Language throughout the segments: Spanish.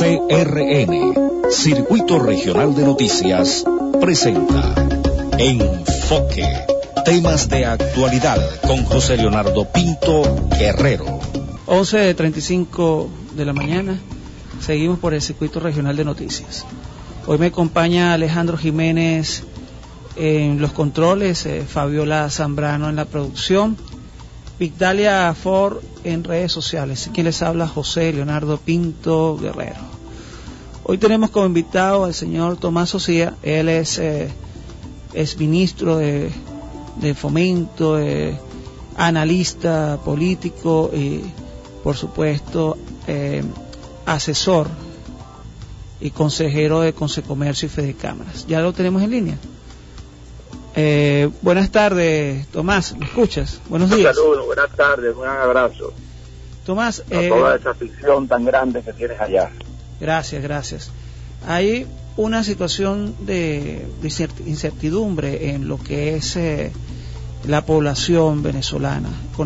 CRN, Circuito Regional de Noticias, presenta Enfoque. Temas de actualidad con José Leonardo Pinto Guerrero. 11:35 de la mañana. Seguimos por el Circuito Regional de Noticias. Hoy me acompaña Alejandro Jiménez en los controles, Fabiola Zambrano en la producción, Victalia Ford en redes sociales. Quien les habla, José Leonardo Pinto Guerrero. Hoy tenemos como invitado al señor Tomás Ocía. Él es ministro de Fomento, analista político y, por supuesto, asesor y consejero de Consecomercio y Fedecámaras. Ya lo tenemos en línea. Buenas tardes, Tomás, ¿me escuchas? Buenos días. Un saludo, buenas tardes, un gran abrazo. Tomás, a toda esa afición tan grande que tienes allá. Gracias. Hay una situación de incertidumbre en lo que es la población venezolana con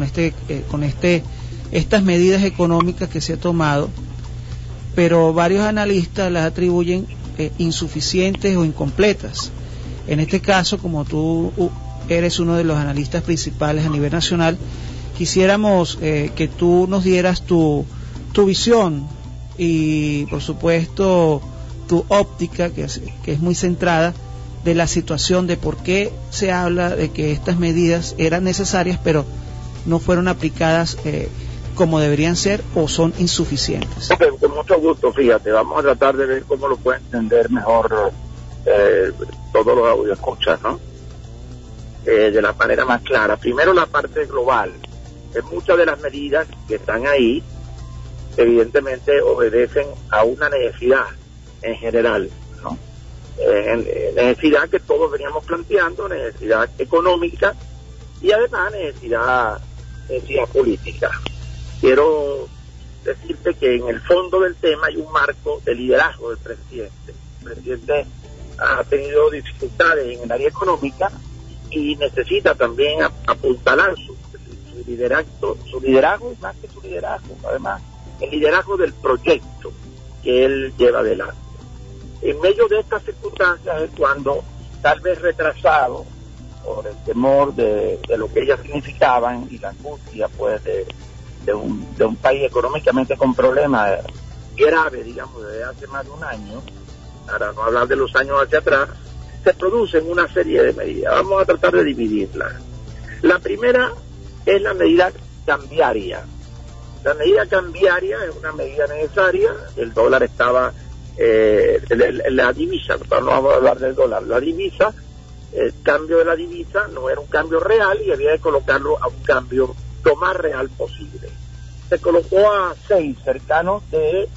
estas medidas económicas que se ha tomado, pero varios analistas las atribuyen insuficientes o incompletas. En este caso, como tú eres uno de los analistas principales a nivel nacional, quisiéramos que tú nos dieras tu visión y, por supuesto, tu óptica, que es muy centrada, de la situación de por qué se habla de que estas medidas eran necesarias, pero no fueron aplicadas como deberían ser o son insuficientes. Okay, con mucho gusto, fíjate, vamos a tratar de ver cómo lo pueden entender mejor todos los audioscuchas, ¿no? De la manera más clara. Primero, la parte global. Muchas de las medidas que están ahí, evidentemente, obedecen a una necesidad en general, ¿no? Necesidad que todos veníamos planteando, necesidad económica y además necesidad política. Quiero decirte que en el fondo del tema hay un marco de liderazgo del presidente. El presidente ha tenido dificultades en el área económica y necesita también apuntalar su liderazgo y más que su liderazgo, además, el liderazgo del proyecto que él lleva adelante. En medio de estas circunstancias es cuando, tal vez retrasado por el temor de lo que ellas significaban y la angustia pues de un país económicamente con problemas graves, digamos, desde hace más de un año, para no hablar de los años hacia atrás, se producen una serie de medidas. Vamos a tratar de dividirlas. La primera es la medida cambiaria. La medida cambiaria es una medida necesaria. El dólar estaba, la divisa, no vamos a hablar del dólar, la divisa, el cambio de la divisa no era un cambio real y había de colocarlo a un cambio lo más real posible. Se colocó a 6, cercanos de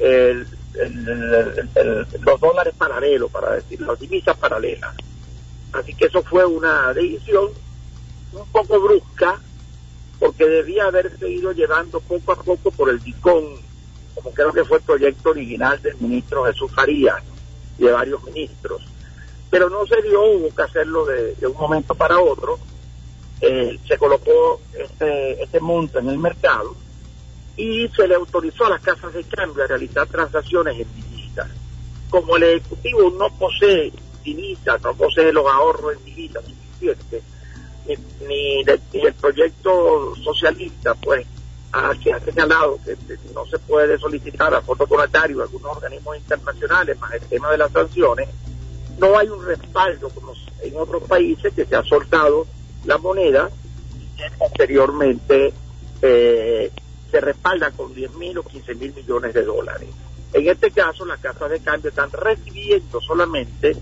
los dólares paralelos, para decir, las divisas paralelas. Así que eso fue una decisión un poco brusca, porque debía haberse ido llevando poco a poco por el DICON, como creo que fue el proyecto original del ministro Jesús Farías y de varios ministros. Pero no se dio, hubo que hacerlo de un momento para otro. Se colocó este monto en el mercado y se le autorizó a las casas de cambio a realizar transacciones en divisas. Como el Ejecutivo no posee divisas, no posee los ahorros en divisas suficientes, ni el proyecto socialista, pues, que ha señalado que no se puede solicitar a Fondo Monetario, algunos organismos internacionales, más el tema de las sanciones, no hay un respaldo como en otros países que se ha soltado la moneda y que posteriormente se respalda con 10.000 o 15.000 millones de dólares. En este caso, las casas de cambio están recibiendo solamente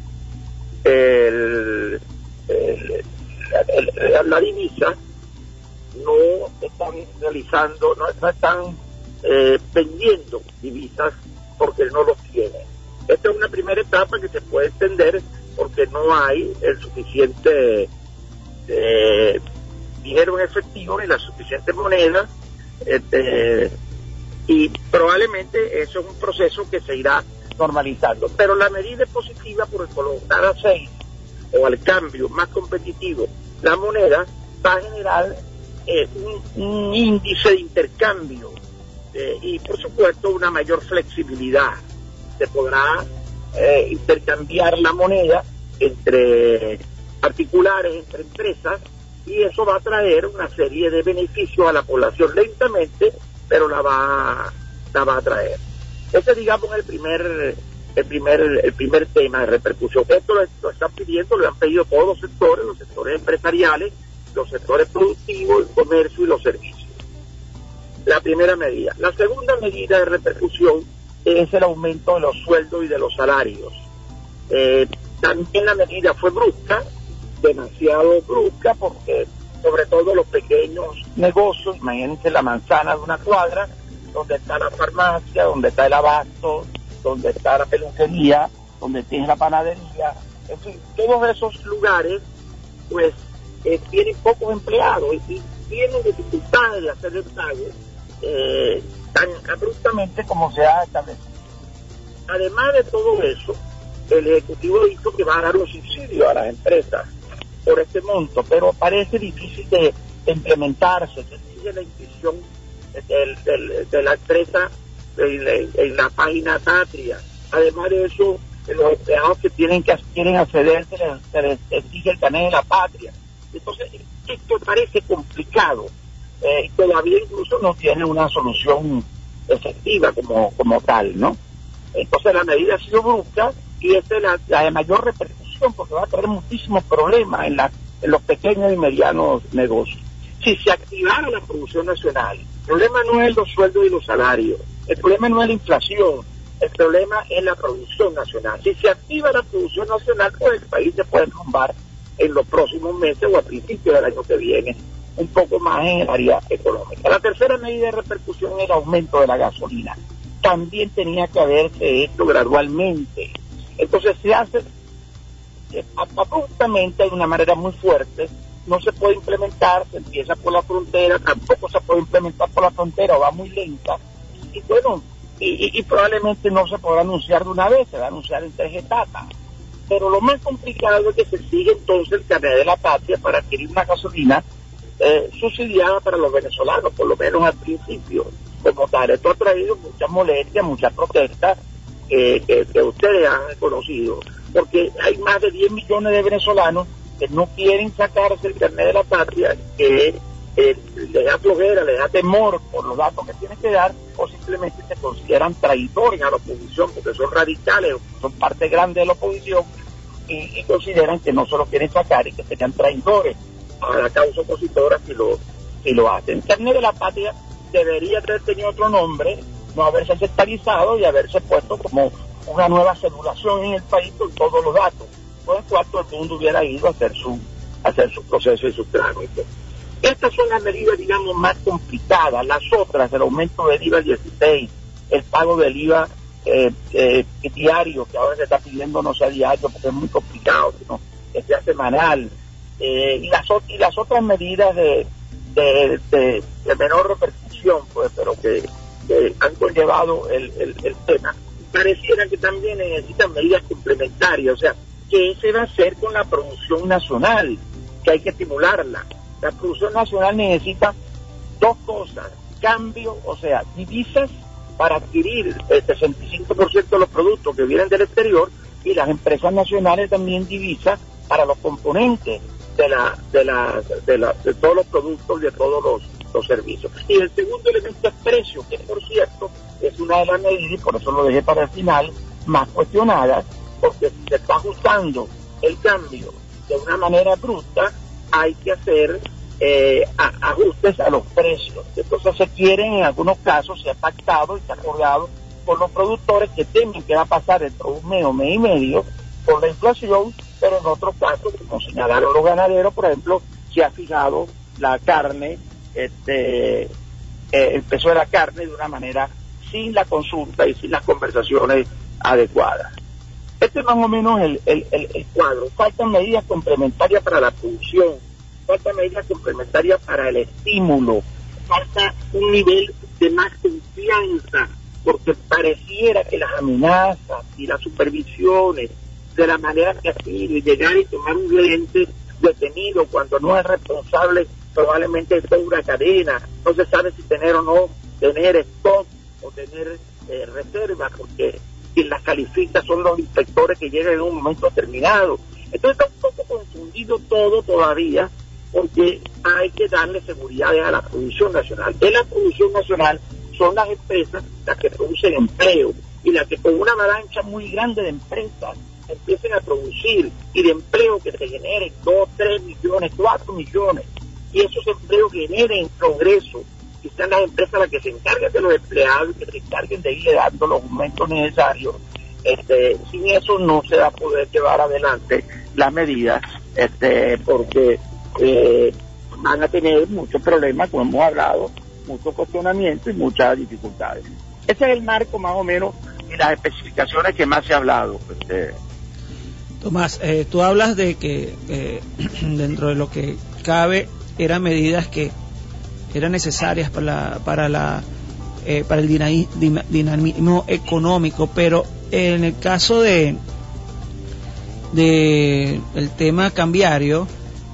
la divisa, no están realizando, no están vendiendo divisas porque no los tienen. Esta es una primera etapa que se puede extender porque no hay el suficiente dinero en efectivo ni la suficiente moneda, y probablemente eso es un proceso que se irá normalizando. Pero la medida es positiva porque colocar a 6 o al cambio más competitivo la moneda va a generar un índice de intercambio y por supuesto una mayor flexibilidad se podrá intercambiar la moneda entre particulares, entre empresas, y eso va a traer una serie de beneficios a la población lentamente, pero la va a traer. Ese, digamos, es el primer tema de repercusión. Esto lo están pidiendo, lo han pedido todos los sectores empresariales, los sectores productivos, el comercio y los servicios. La primera medida. La segunda medida de repercusión es el aumento de los sueldos y de los salarios. También la medida fue brusca, demasiado brusca, porque sobre todo los pequeños negocios, imagínense la manzana de una cuadra, donde está la farmacia, donde está el abasto, donde está la peluquería, donde tiene la panadería, en fin, todos esos lugares pues tienen pocos empleados y tienen dificultades de hacer el pago tan abruptamente como se ha establecido. Además de todo eso, el Ejecutivo dijo que va a dar un subsidio a las empresas por este monto, pero parece difícil de implementarse. Se sigue la inscripción de la empresa en la página Patria. Además de eso, los empleados que quieren acceder se les exige el carnet de la Patria. Entonces, esto parece complicado y todavía incluso no tiene una solución efectiva como tal, ¿no? Entonces la medida ha sido brusca y esta es la de mayor repercusión, porque va a traer muchísimos problemas en los pequeños y medianos negocios. Si se activara la producción nacional, el problema no es los sueldos y los salarios, el problema no es la inflación, el problema es la producción nacional. Si se activa la producción nacional, pues el país se puede tumbar en los próximos meses o a principios del año que viene, un poco más en el área económica. La tercera medida de repercusión es el aumento de la gasolina. También tenía que haberse hecho gradualmente. Entonces se hace abruptamente, de una manera muy fuerte. No se puede implementar, se empieza por la frontera, tampoco se puede implementar por la frontera, o va muy lenta. Y bueno, y probablemente no se podrá anunciar de una vez, se va a anunciar en 3 etapas. Pero lo más complicado es que se sigue entonces el carnet de la Patria para adquirir una gasolina subsidiada para los venezolanos, por lo menos al principio, como tal. Esto ha traído muchas molestias, muchas protestas que ustedes han conocido, porque hay más de 10 millones de venezolanos que no quieren sacarse el carnet de la Patria, que les da flojera, les da temor por los datos que tienen que dar, o simplemente se consideran traidores a la oposición porque son radicales, son parte grande de la oposición y consideran que no se lo quieren sacar y que serían traidores a la causa opositora si lo hacen. El carnet de la Patria debería haber tenido otro nombre, no haberse sectarizado y haberse puesto como una nueva cedulación en el país con todos los datos, con el cual todo el mundo hubiera ido a hacer su proceso y sus trámites. Estas son las medidas, digamos, más complicadas. Las otras, el aumento del IVA 16, el pago del IVA diario, que ahora se está pidiendo no sea diario porque es muy complicado, sino que sea semanal, y las otras medidas de menor repercusión, pues, pero que han conllevado el tema, pareciera que también necesitan medidas complementarias. O sea, ¿qué se va a hacer con la producción nacional? Que hay que estimularla. La producción nacional necesita 2 cosas: cambio, o sea, divisas para adquirir el 65% de los productos que vienen del exterior, y las empresas nacionales también divisas para los componentes de todos los productos y de todos los servicios. Y el segundo elemento es precio, que por cierto es una de las medidas, y por eso lo dejé para el final, más cuestionadas, porque si se está ajustando el cambio de una manera bruta, hay que hacer ajustes a los precios. Entonces se quieren, en algunos casos, se ha pactado y se ha acordado con los productores que temen que va a pasar dentro de un mes o mes y medio por la inflación, pero en otros casos, como señalaron los ganaderos, por ejemplo, se ha fijado la carne, el peso de la carne de una manera sin la consulta y sin las conversaciones adecuadas. Este es más o menos el cuadro. Faltan medidas complementarias para la producción, falta medidas complementarias para el estímulo, falta un nivel de más confianza, porque pareciera que las amenazas y las supervisiones de la manera que ha sido, y llegar y tomar un cliente detenido cuando no es responsable probablemente de toda una cadena, no se sabe si tener o no tener stock o tener reservas, porque quien las califica son los inspectores que llegan en un momento determinado. Entonces está un poco confundido todo todavía, porque hay que darle seguridad a la producción nacional. De la producción nacional son las empresas las que producen empleo, y las que con una avalancha muy grande de empresas empiecen a producir, y de empleo que se generen 2, 3 millones, 4 millones, y esos empleos generen progreso, y sean las empresas las que se encarguen de los empleados y que se encarguen de irle dando los aumentos necesarios. Sin eso no se va a poder llevar adelante las medidas, porque van a tener muchos problemas, como hemos hablado, muchos cuestionamientos y muchas dificultades. Ese es el marco más o menos y las especificaciones que más se ha hablado. Tomás, tú hablas de que dentro de lo que cabe eran medidas que eran necesarias para el dinamismo económico, pero en el caso de el tema cambiario,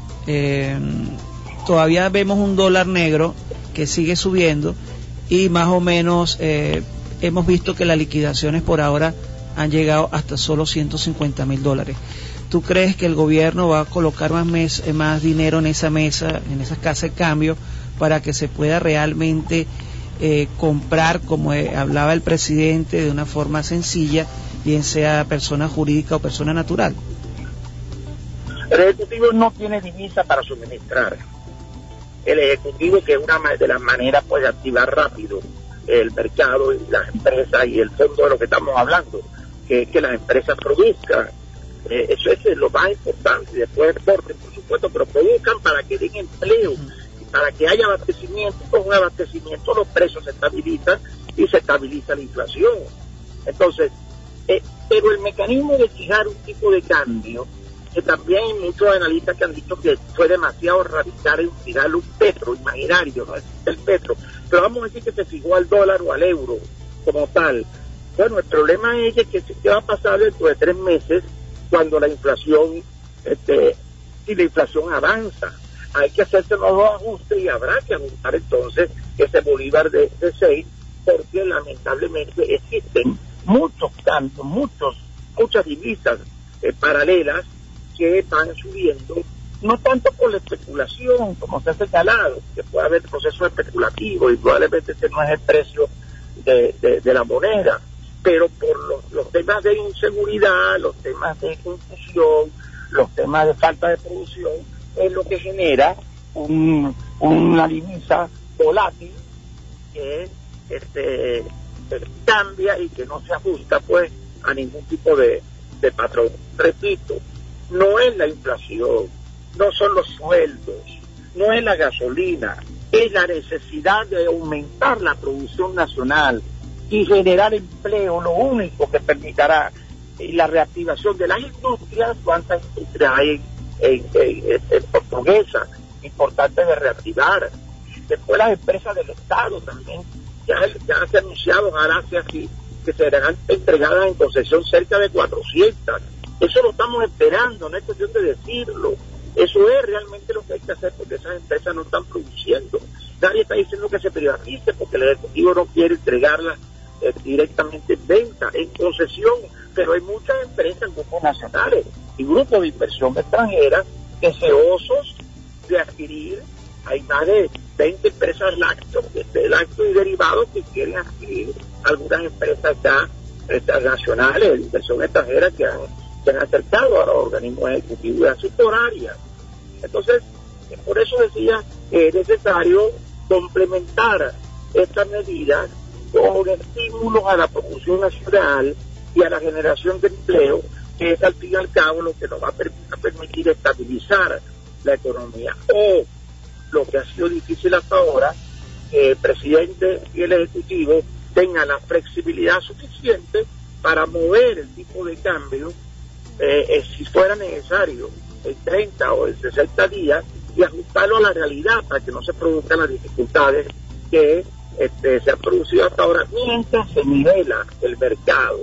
todavía vemos un dólar negro que sigue subiendo, y más o menos hemos visto que las liquidaciones por ahora han llegado hasta solo $150,000. ¿Tú crees que el gobierno va a colocar más dinero en esa mesa, en esas casas de cambio, para que se pueda realmente comprar, como hablaba el presidente, de una forma sencilla, bien sea persona jurídica o persona natural? El Ejecutivo no tiene divisa para suministrar. El Ejecutivo, que es una de las maneras pues, de activar rápido el mercado y las empresas, y el fondo de lo que estamos hablando, que las empresas produzcan. Eso es lo más importante. Después exporten, por supuesto, pero produzcan para que den empleo, para que haya abastecimiento. Con un abastecimiento los precios se estabilizan y se estabiliza la inflación. Entonces, pero el mecanismo de fijar un tipo de cambio, que también hay muchos analistas que han dicho que fue demasiado radical en fijarle un petro imaginario, no existe el petro, pero vamos a decir que se fijó al dólar o al euro como tal. Bueno, el problema es que ¿qué va a pasar dentro de 3 meses cuando la inflación, si la inflación avanza? Hay que hacerse nuevos ajustes, y habrá que ajustar entonces ese bolívar de 6, porque lamentablemente existen muchos cambios, muchas divisas paralelas que van subiendo, no tanto por la especulación, como se ha señalado, que puede haber procesos especulativos y probablemente ese no es el precio de la moneda, pero por los temas de inseguridad, los temas de confusión, los temas de falta de producción, es lo que genera una divisa volátil que cambia y que no se ajusta pues a ningún tipo de patrón. Repito, no es la inflación, no son los sueldos, no es la gasolina, es la necesidad de aumentar la producción nacional y generar empleo, lo único que permitirá la reactivación de las industrias. ¿Cuántas industrias hay en Portuguesa importantes de reactivar? Después las empresas del Estado también, ya se ha anunciado, ahora hace así, que serán entregadas en concesión cerca de 400. Eso lo estamos esperando, no es cuestión de decirlo. Eso es realmente lo que hay que hacer, porque esas empresas no están produciendo. Nadie está diciendo que se privatice, porque el Ejecutivo no quiere entregarlas directamente en venta, en concesión, pero hay muchas empresas, grupos nacionales y grupos de inversión extranjera deseosos de adquirir. Hay más de 20 empresas lácteos y derivados que quieren adquirir algunas empresas ya nacionales de inversión extranjera que se han acercado a los organismos ejecutivos de asuntos áreas. Entonces, por eso decía que es necesario complementar estas medidas con estímulos a la producción nacional y a la generación de empleo, que es al fin y al cabo lo que nos va a permitir estabilizar la economía. O lo que ha sido difícil hasta ahora, que el presidente y el Ejecutivo tengan la flexibilidad suficiente para mover el tipo de cambio si fuera necesario en 30 o en 60 días y ajustarlo a la realidad para que no se produzcan las dificultades que se han producido hasta ahora mientras se nivela el mercado.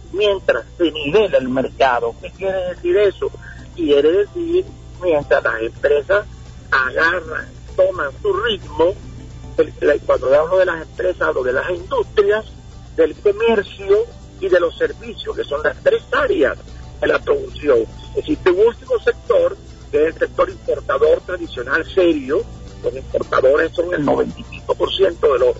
¿Qué quiere decir eso? Quiere decir mientras las empresas toman su ritmo. Cuando hablo de las empresas, hablo de las industrias, del comercio, y de los servicios, que son las tres áreas de la producción. Existe un último sector, que es el sector importador tradicional serio. Los importadores son el 95%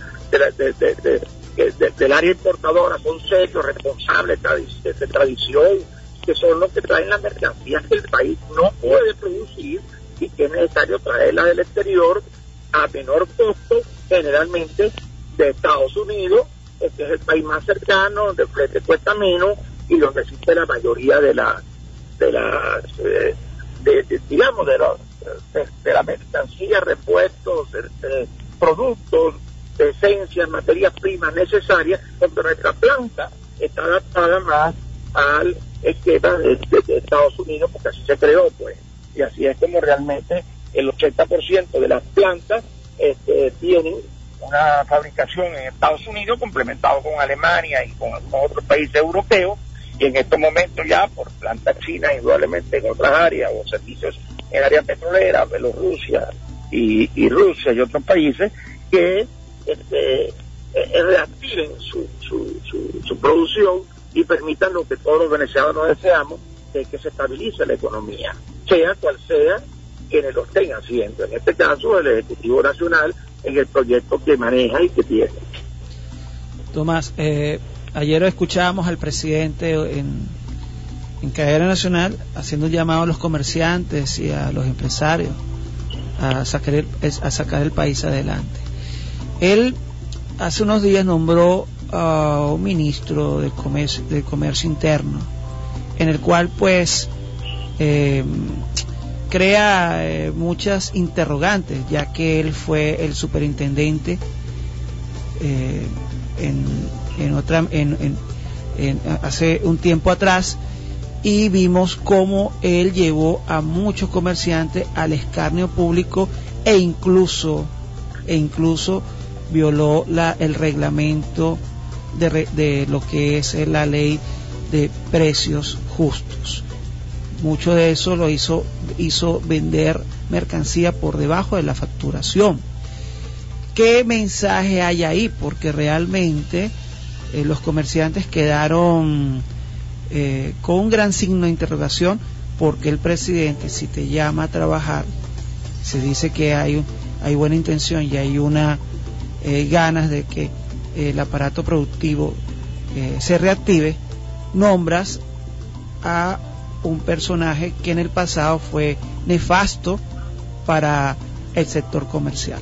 del área importadora, son serios, responsables de tradición, que son los que traen las mercancías que el país no puede producir y que es necesario traerlas del exterior a menor costo, generalmente de Estados Unidos, que es el país más cercano, donde el flete cuesta menos y donde existe la mayoría de la mercancía, repuestos, productos, esencias, materias primas necesarias, porque nuestra planta está adaptada más al esquema de Estados Unidos, porque así se creó, pues, y así es como realmente el 80% de las plantas tienen una fabricación en Estados Unidos, complementado con Alemania y con algunos otros países europeos, y en estos momentos ya por plantas chinas, indudablemente en otras áreas o servicios en área petrolera, Bielorrusia y Rusia y otros países que reactiven su producción y permitan lo que todos los venezolanos deseamos, que se estabilice la economía, sea cual sea quienes lo estén haciendo. En este caso, el Ejecutivo Nacional, en el proyecto que maneja y que tiene. Tomás, ayer escuchábamos al presidente en cadena nacional haciendo un llamado a los comerciantes y a los empresarios a sacar el país adelante. Él hace unos días nombró a un ministro del comercio interno, en el cual pues crea muchas interrogantes, ya que él fue el superintendente hace un tiempo atrás, y vimos cómo él llevó a muchos comerciantes al escarnio público e incluso violó el reglamento de lo que es la ley de precios justos. Mucho de eso lo hizo vender mercancía por debajo de la facturación. ¿Qué mensaje hay ahí? Porque realmente los comerciantes quedaron con un gran signo de interrogación, porque el presidente, si te llama a trabajar, se dice que hay buena intención y hay una ganas de que el aparato productivo se reactive, nombras a un personaje que en el pasado fue nefasto para el sector comercial.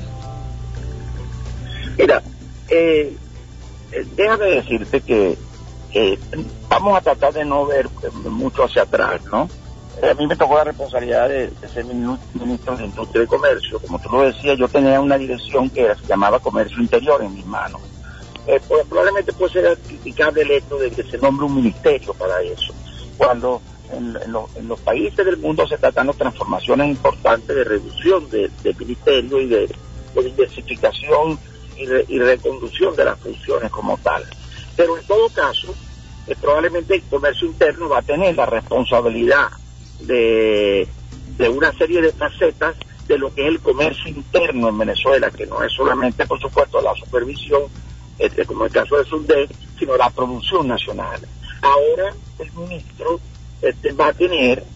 Mira, déjame decirte que vamos a tratar de no ver mucho hacia atrás, ¿no? A mí me tocó la responsabilidad de ser ministro de Industria y Comercio. Como tú lo decías, yo tenía una dirección que se llamaba Comercio Interior en mis manos. Probablemente puede ser criticable el hecho de que se nombre un ministerio para eso, cuando en los países del mundo se están dando transformaciones importantes de reducción de ministerio y de diversificación y reconducción de las funciones como tal. Pero en todo caso, probablemente el comercio interno va a tener la responsabilidad de una serie de facetas de lo que es el comercio interno en Venezuela, que no es solamente, por supuesto, la supervisión, como el caso de SUNDEC, sino la producción nacional. Ahora el ministro va a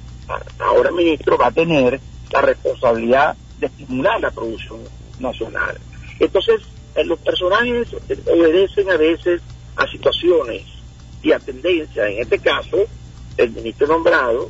tener la responsabilidad de estimular la producción nacional. Entonces, los personajes obedecen a veces a situaciones y a tendencias. En este caso, el ministro nombrado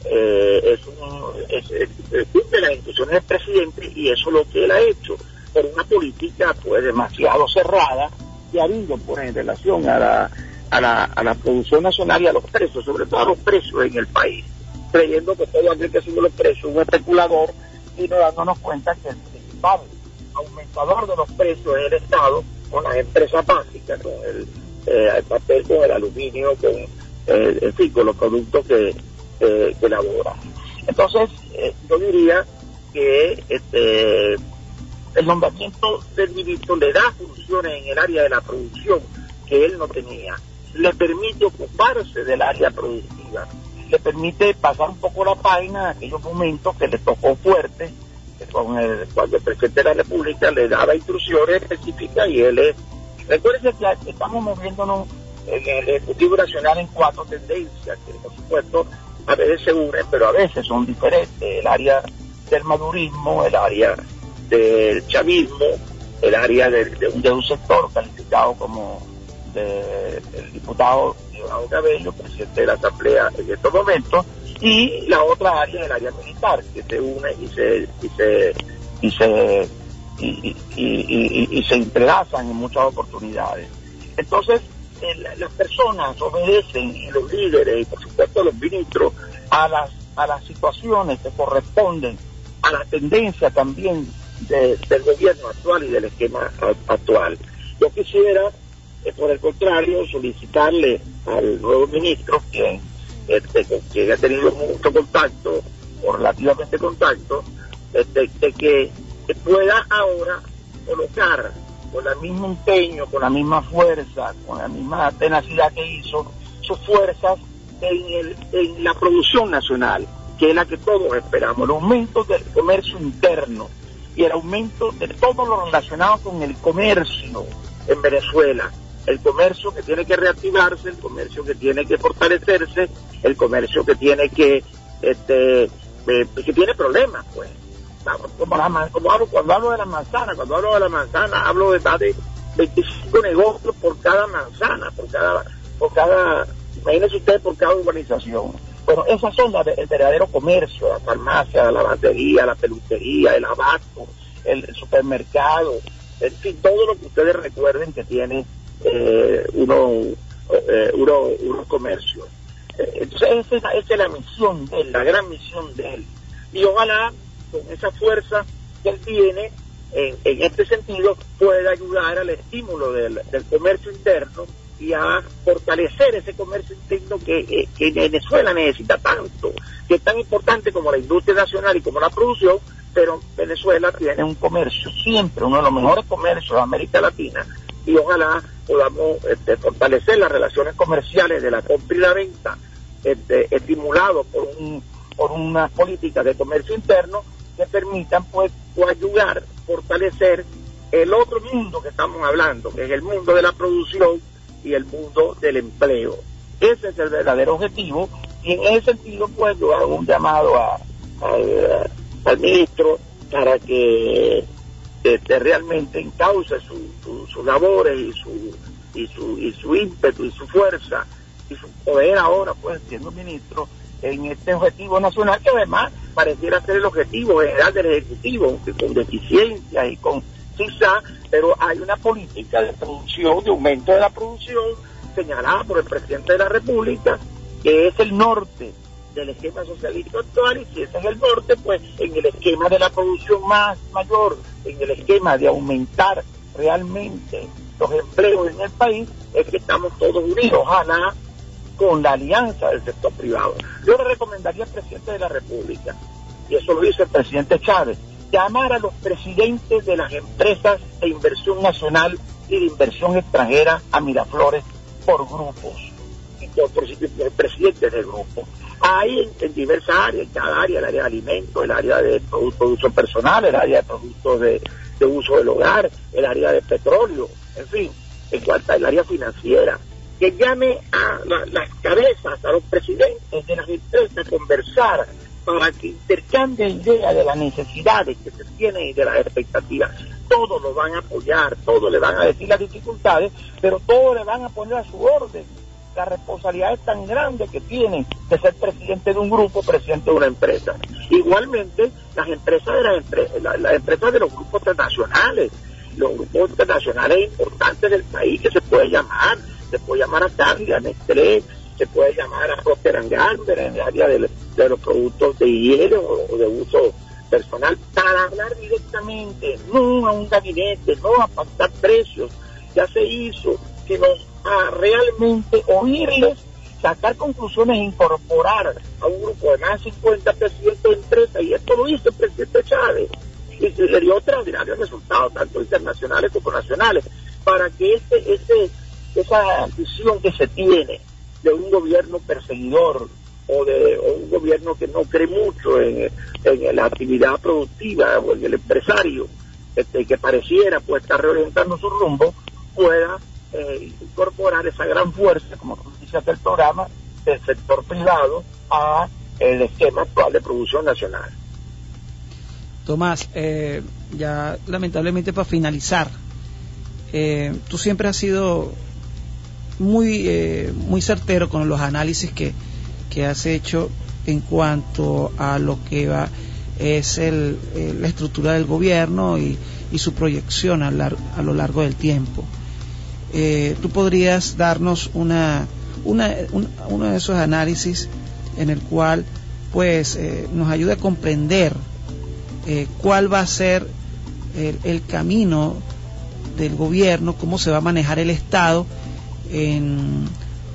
cumple las instrucciones del presidente, y eso es lo que él ha hecho, por una política pues demasiado cerrada que ha habido pues en relación a la producción nacional y a los precios, sobre todo a los precios en el país, creyendo que todo aquel que sube los precios es un especulador, y no dándonos cuenta que el principal aumentador de los precios es el Estado, con las empresas básicas, con el papel, con el aluminio, con los productos que elabora. Entonces, yo diría que el nombramiento del ministro le da funciones en el área de la producción que él no tenía, le permite ocuparse del área productiva, le permite pasar un poco la página en aquellos momentos que le tocó fuerte, cuando el presidente de la República le daba instrucciones específicas, y él recuérdense que estamos moviéndonos en el Ejecutivo Nacional en 4 tendencias, que por supuesto a veces se unen, pero a veces son diferentes: el área del madurismo, el área del chavismo, el área de un sector calificado como el diputado Diosdado Cabello, presidente de la Asamblea en estos momentos, y la otra área es el área militar, que se une y se entrelazan en muchas oportunidades. Entonces, las personas obedecen, y los líderes, y por supuesto los ministros, a las situaciones que corresponden a la tendencia también del gobierno actual y del esquema actual. Yo quisiera, por el contrario, solicitarle al nuevo ministro, quien ha tenido mucho contacto, o relativamente contacto, de que pueda ahora colocar con el mismo empeño, con la misma fuerza, con la misma tenacidad que hizo, sus fuerzas en la producción nacional, que es la que todos esperamos: el aumento del comercio interno y el aumento de todo lo relacionado con el comercio en Venezuela. El comercio que tiene que reactivarse, el comercio que tiene que fortalecerse, el comercio que tiene que tiene problemas, pues. Cuando hablo de la manzana, hablo de más de 25 negocios por cada manzana, por cada, imagínense ustedes, por cada urbanización. Bueno, esas son el verdadero comercio: la farmacia, la lavandería, la peluquería, el abasto, el supermercado, en fin, todo lo que ustedes recuerden que tiene unos comercios. Entonces esa es la misión de él, la gran misión de él, y ojalá con esa fuerza que él tiene en este sentido pueda ayudar al estímulo del comercio interno y a fortalecer ese comercio interno que Venezuela necesita tanto, que es tan importante como la industria nacional y como la producción. Pero Venezuela tiene un comercio siempre, uno de los mejores comercios de América Latina, y ojalá podamos fortalecer las relaciones comerciales de la compra y la venta, estimulado por unas políticas de comercio interno que permitan pues ayudar, fortalecer el otro mundo que estamos hablando, que es el mundo de la producción y el mundo del empleo. Ese es el verdadero objetivo, y en ese sentido pues yo hago un llamado al ministro para que realmente encauce sus labores y su ímpetu y su fuerza y su poder ahora, pues siendo ministro, en este objetivo nacional, que además pareciera ser el objetivo general del Ejecutivo, aunque con deficiencias y con quizá, pero hay una política de producción, de aumento de la producción, señalada por el presidente de la República, que es el norte del esquema socialista actual, y si ese es el norte, pues en el esquema de la producción mayor, en el esquema de aumentar realmente los empleos en el país, es que estamos todos unidos, ojalá con la alianza del sector privado. Yo le recomendaría al presidente de la República, y eso lo dice el presidente Chávez, llamar a los presidentes de las empresas de inversión nacional y de inversión extranjera a Miraflores por grupos, y por presidentes del grupo. Hay en diversas áreas, en cada área: el área de alimentos, el área de productos de uso personal, el área de productos de uso del hogar, el área de petróleo, en fin, en cuanto al área financiera, que llame a las cabezas, a los presidentes de las empresas a conversar para que intercambien ideas de las necesidades que se tienen y de las expectativas. Todos lo van a apoyar, todos le van a decir las dificultades, pero todos le van a poner a su orden. La responsabilidad es tan grande que tienen de ser presidente de un grupo, presidente de una empresa. Igualmente, las empresas de los grupos transnacionales, los grupos internacionales importantes del país, que se puede llamar a Cargill, a Nestlé, se puede llamar a Procter & Gamble en el área de los productos de higiene o de uso personal, para hablar directamente, no a un gabinete, no a pactar precios. Ya se hizo, sino a realmente oírles, sacar conclusiones e incorporar a un grupo de más de 50 presidentes de empresas, y esto lo hizo el presidente Chávez, y se le dio extraordinarios resultados, tanto internacionales como nacionales, para que esa visión que se tiene de un gobierno perseguidor o un gobierno que no cree mucho en la actividad productiva o en el empresario, que pareciera pues estar reorientando su rumbo, pueda incorporar esa gran fuerza, como tú dices del programa, del sector privado a el esquema actual de producción nacional. Tomás, ya lamentablemente para finalizar, tú siempre has sido muy certero con los análisis que has hecho en cuanto a lo que es la estructura del gobierno y su proyección a lo largo del tiempo. ¿Tú podrías darnos uno de esos análisis en el cual pues nos ayude a comprender cuál va a ser el camino del gobierno, cómo se va a manejar el Estado en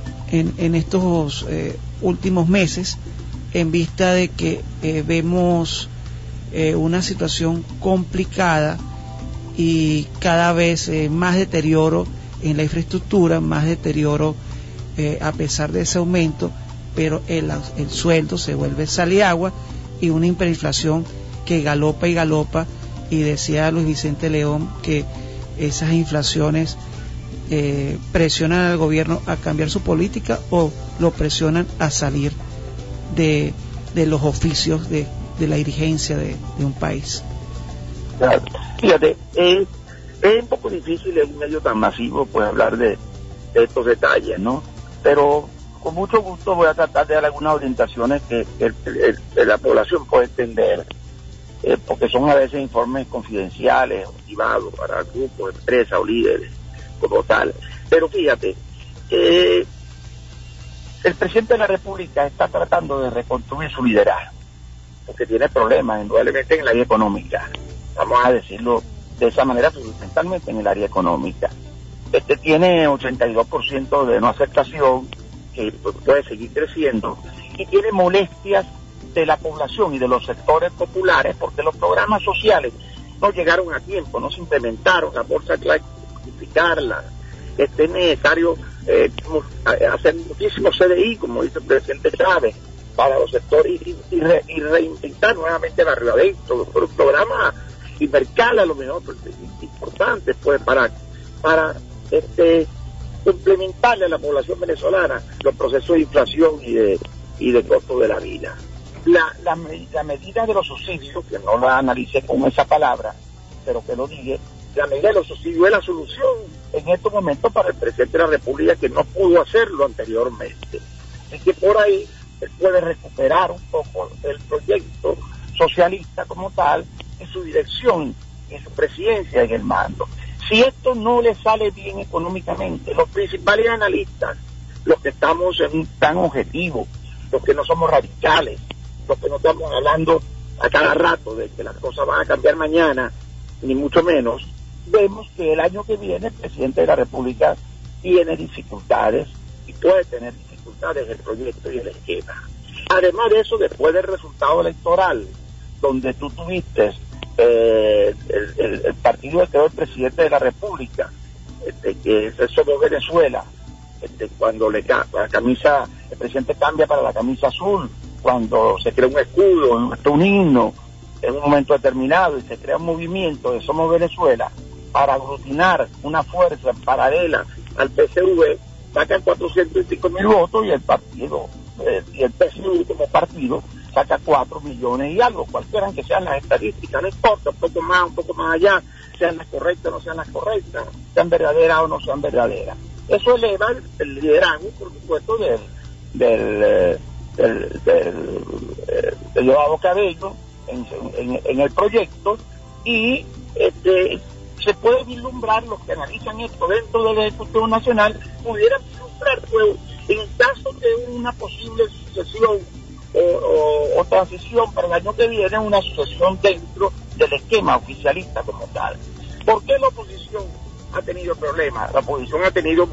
estos últimos meses, en vista de que vemos una situación complicada y cada vez más deterioro en la infraestructura, más deterioro a pesar de ese aumento, pero el sueldo se vuelve sal y agua, y una hiperinflación que galopa y galopa, y decía Luis Vicente León que esas inflaciones presionan al gobierno a cambiar su política o lo presionan a salir de los oficios de la dirigencia de un país. Claro. Fíjate, es un poco difícil en un medio tan masivo pues hablar de estos detalles, ¿no? Pero con mucho gusto voy a tratar de dar algunas orientaciones que la población puede entender, porque son a veces informes confidenciales o privados para grupos, empresas o líderes como tal. Pero fíjate, el presidente de la República está tratando de reconstruir su liderazgo, porque tiene problemas indudablemente en el área económica, vamos a decirlo de esa manera, fundamentalmente en el área económica. Tiene 82% de no aceptación, que puede seguir creciendo, y tiene molestias de la población y de los sectores populares, porque los programas sociales no llegaron a tiempo, no se implementaron, la bolsa clasificarla, es necesario hacer muchísimos CDI, como dice el presidente Chávez, para los sectores y reinventar nuevamente barrio adentro, los programas y mercar a lo mejor importantes pues para complementarle a la población venezolana los procesos de inflación y de costo de la vida. La medida de los subsidios, que no la analicé con esa palabra, pero que lo dije, la medida de los subsidios es la solución en estos momentos para el presidente de la República, que no pudo hacerlo anteriormente. Así que por ahí él puede recuperar un poco el proyecto socialista como tal, en su dirección, en su presidencia, en el mando. Si esto no le sale bien económicamente, los principales analistas, los que estamos en un plan objetivo, los que no somos radicales, los que no estamos hablando a cada rato de que las cosas van a cambiar mañana, ni mucho menos, vemos que el año que viene el presidente de la República tiene dificultades y puede tener dificultades en el proyecto y el esquema. Además de eso, después del resultado electoral, donde tú tuviste el partido que quedó el presidente de la República, que es Somos Venezuela, cuando la camisa, el presidente cambia para la camisa azul, cuando se crea un escudo, un himno en un momento determinado, y se crea un movimiento de Somos Venezuela para aglutinar una fuerza paralela al PSV, sacan 405,000 votos, y el partido y el PSV como partido saca 4 millones y algo, cualquiera que sean las estadísticas, no importa, un poco más allá, sean las correctas o no sean las correctas, sean verdaderas o no sean verdaderas. Eso eleva el liderazgo, por supuesto, del Llevado Cabello en el proyecto, y se puede vislumbrar, los que analizan esto dentro del Ejecutivo Nacional pudieran vislumbrar, pues, en caso de una posible sucesión o transición para el año que viene, una sucesión dentro del esquema oficialista como tal. ¿Por qué la oposición ha tenido problemas? La oposición ha tenido